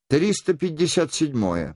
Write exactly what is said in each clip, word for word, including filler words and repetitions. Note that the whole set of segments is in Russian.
триста пятьдесят седьмое.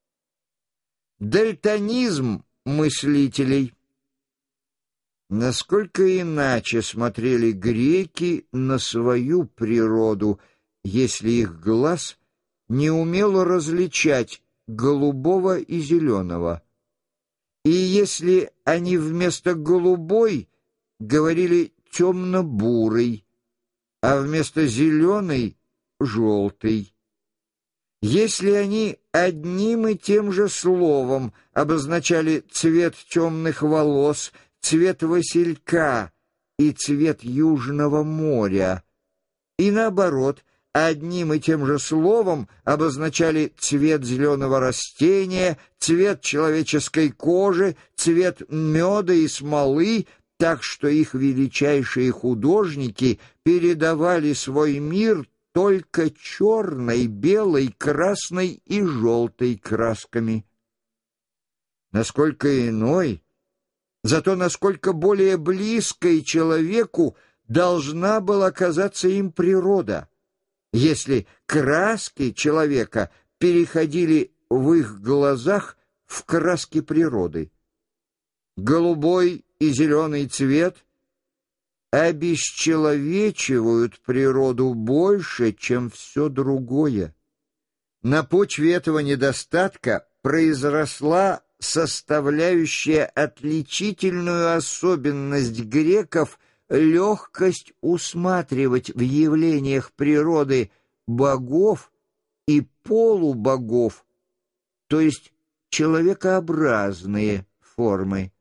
Дальтонизм мыслителей. Насколько иначе смотрели греки на свою природу, если их глаз не умел различать голубого и зеленого, и если они вместо голубой говорили темно-бурый, а вместо зеленый — желтый. Если они одним и тем же словом обозначали цвет темных волос, цвет василька и цвет Южного моря, и наоборот, одним и тем же словом обозначали цвет зеленого растения, цвет человеческой кожи, цвет меда и смолы, так что их величайшие художники передавали свой мир только черной, белой, красной и желтой красками. Насколько иной, зато насколько более близкой человеку должна была казаться им природа, если краски человека переходили в их глазах в краски природы. Голубой и зеленый цвет обесчеловечивают природу больше, чем все другое. На почве этого недостатка произросла составляющая отличительную особенность греков легкость усматривать в явлениях природы богов и полубогов, то есть человекообразные формы.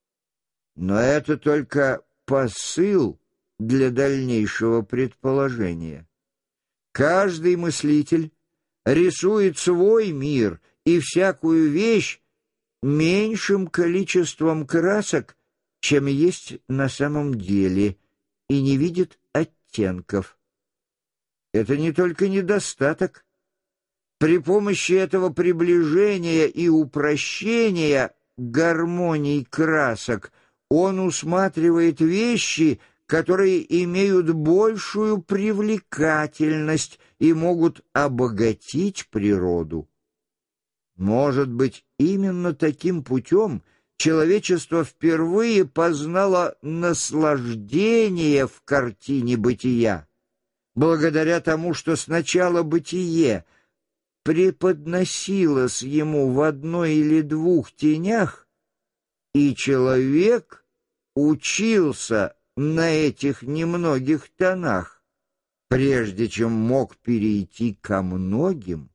Но это только посыл для дальнейшего предположения. Каждый мыслитель рисует свой мир и всякую вещь меньшим количеством красок, чем есть на самом деле, и не видит оттенков. Это не только недостаток. При помощи этого приближения и упрощения гармоний красок он усматривает вещи, которые имеют большую привлекательность и могут обогатить природу. Может быть, именно таким путем человечество впервые познало наслаждение в картине бытия, благодаря тому, что сначала бытие преподносилось ему в одной или двух тенях, и человек учился на этих немногих тонах, прежде чем мог перейти ко многим.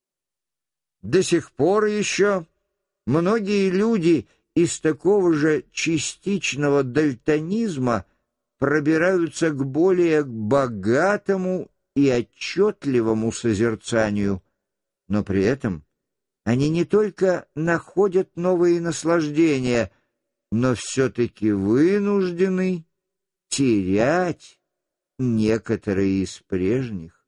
До сих пор еще многие люди из такого же частичного дальтонизма пробираются к более богатому и отчетливому созерцанию, но при этом они не только находят новые наслаждения, но все-таки вынуждены терять некоторые из прежних.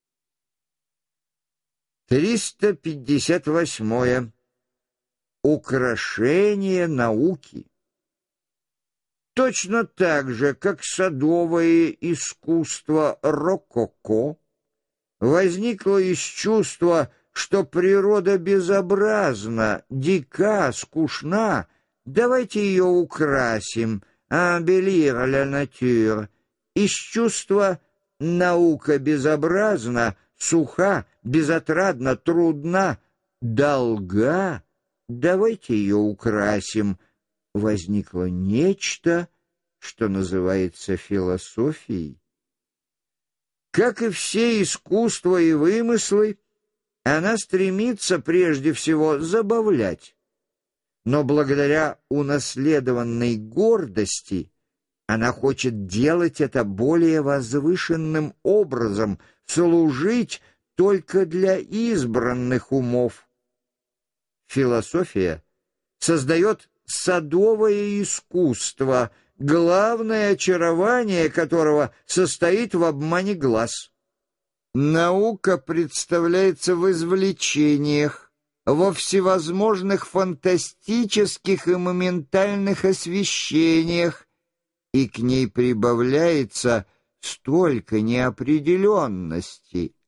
триста пятьдесят восьмое. Украшение науки. Точно так же, как садовое искусство рококо возникло из чувства, что природа безобразна, дика, скучна, давайте ее украсим, «embellir la nature», из чувства «наука безобразна, суха, безотрадна, трудна, долга, давайте ее украсим», возникло нечто, что называется философией. Как и все искусства и вымыслы, она стремится прежде всего забавлять, но благодаря унаследованной гордости она хочет делать это более возвышенным образом, служить только для избранных умов. Философия создает садовое искусство, главное очарование которого состоит в обмане глаз. Наука представляется в извлечениях, во всевозможных фантастических и моментальных освещениях, и к ней прибавляется столько неопределенности,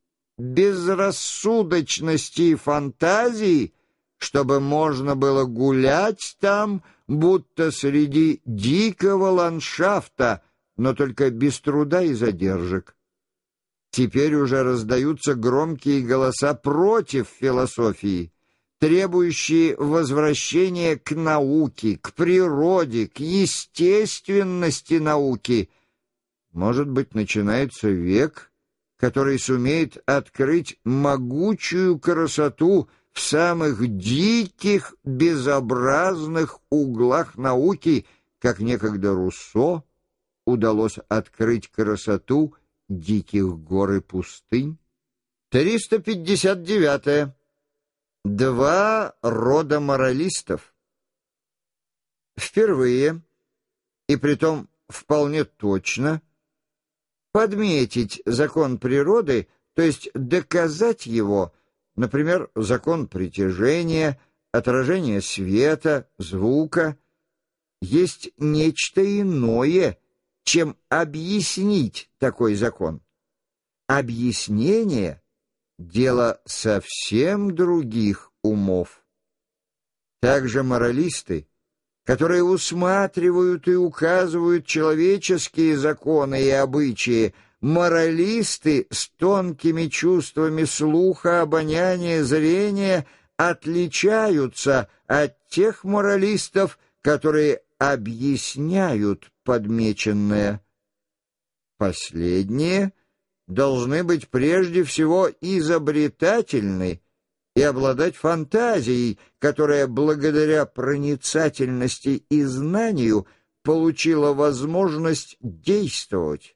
безрассудочности и фантазии, чтобы можно было гулять там, будто среди дикого ландшафта, но только без труда и задержек. Теперь уже раздаются громкие голоса против философии, требующие возвращения к науке, к природе, к естественности науки. Может быть, начинается век, который сумеет открыть могучую красоту в самых диких, безобразных углах науки, как некогда Руссо удалось открыть красоту диких гор и пустынь. триста пятьдесят девятое. Два рода моралистов. Впервые, и притом вполне точно, подметить закон природы, то есть доказать его, например, закон притяжения, отражения света, звука, есть нечто иное, чем объяснить такой закон. Объяснение — дело совсем других умов. Также моралисты, которые усматривают и указывают человеческие законы и обычаи, моралисты с тонкими чувствами слуха, обоняния, зрения отличаются от тех моралистов, которые объясняют подмеченное. Последние должны быть прежде всего изобретательны и обладать фантазией, которая благодаря проницательности и знанию получила возможность действовать.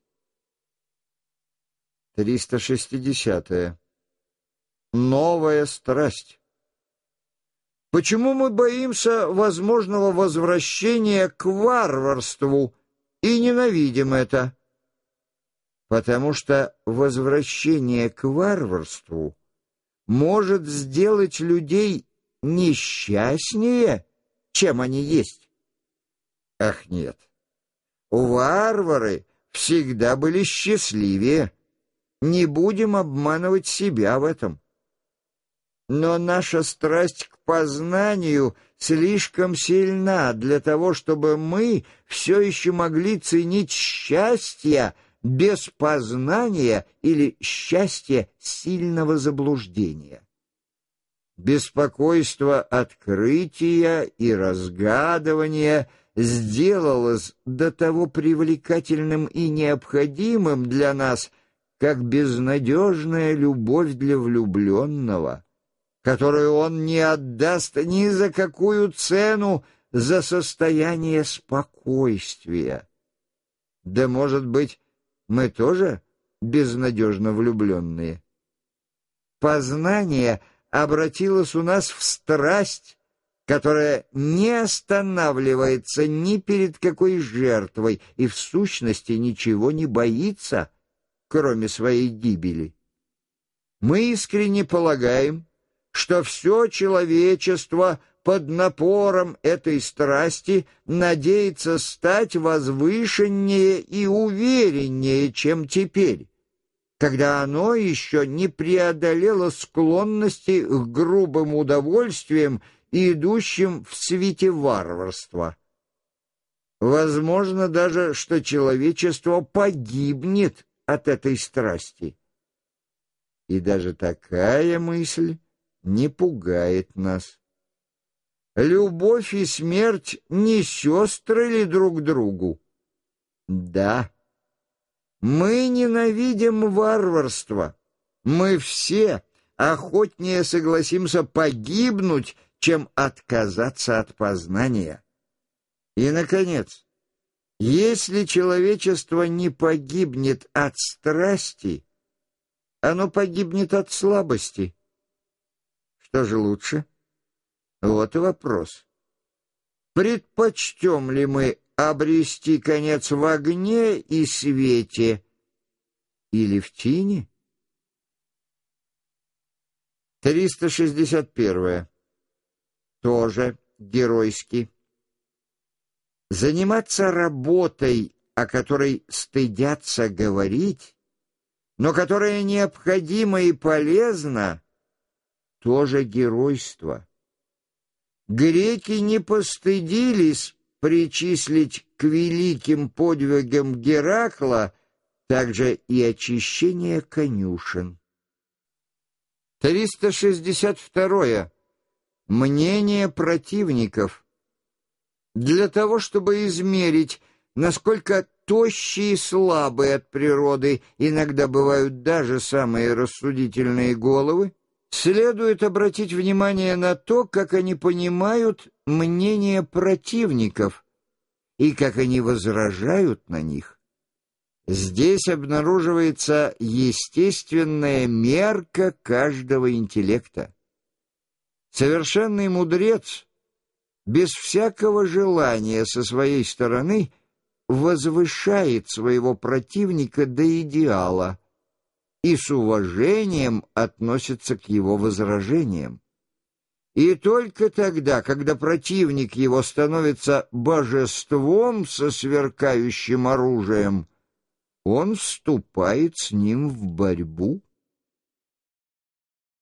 триста шестидесятое. Новая страсть. Почему мы боимся возможного возвращения к варварству и ненавидим это? Потому что возвращение к варварству может сделать людей несчастнее, чем они есть. Ах, нет. Варвары всегда были счастливее. Не будем обманывать себя в этом. Но наша страсть к познанию слишком сильна для того, чтобы мы все еще могли ценить счастье без познания или счастье сильного заблуждения. Беспокойство открытия и разгадывания сделалось до того привлекательным и необходимым для нас, как безнадежная любовь для влюбленного, которую он не отдаст ни за какую цену за состояние спокойствия. Да, может быть, мы тоже безнадежно влюбленные? Познание обратилось у нас в страсть, которая не останавливается ни перед какой жертвой и в сущности ничего не боится, кроме своей гибели. Мы искренне полагаем, что все человечество под напором этой страсти надеется стать возвышеннее и увереннее, чем теперь, когда оно еще не преодолело склонности к грубым удовольствиям, идущим в свете варварства. Возможно даже, что человечество погибнет от этой страсти. И даже такая мысль не пугает нас. Любовь и смерть не сестры ли друг другу? Да. Мы ненавидим варварство. Мы все охотнее согласимся погибнуть, чем отказаться от познания. И, наконец, если человечество не погибнет от страсти, оно погибнет от слабости. Что же лучше? Вот и вопрос. Предпочтем ли мы обрести конец в огне и свете или в тени? триста шестьдесят первое. Тоже геройски. Заниматься работой, о которой стыдятся говорить, но которое необходимо и полезно, тоже геройство. Греки не постыдились причислить к великим подвигам Геракла также и очищение конюшен. триста шестьдесят второе. Мнение противников. Для того, чтобы измерить, насколько тощие и слабые от природы иногда бывают даже самые рассудительные головы, следует обратить внимание на то, как они понимают мнение противников и как они возражают на них. Здесь обнаруживается естественная мерка каждого интеллекта. Совершенный мудрец без всякого желания со своей стороны возвышает своего противника до идеала и с уважением относится к его возражениям. И только тогда, когда противник его становится божеством со сверкающим оружием, он вступает с ним в борьбу.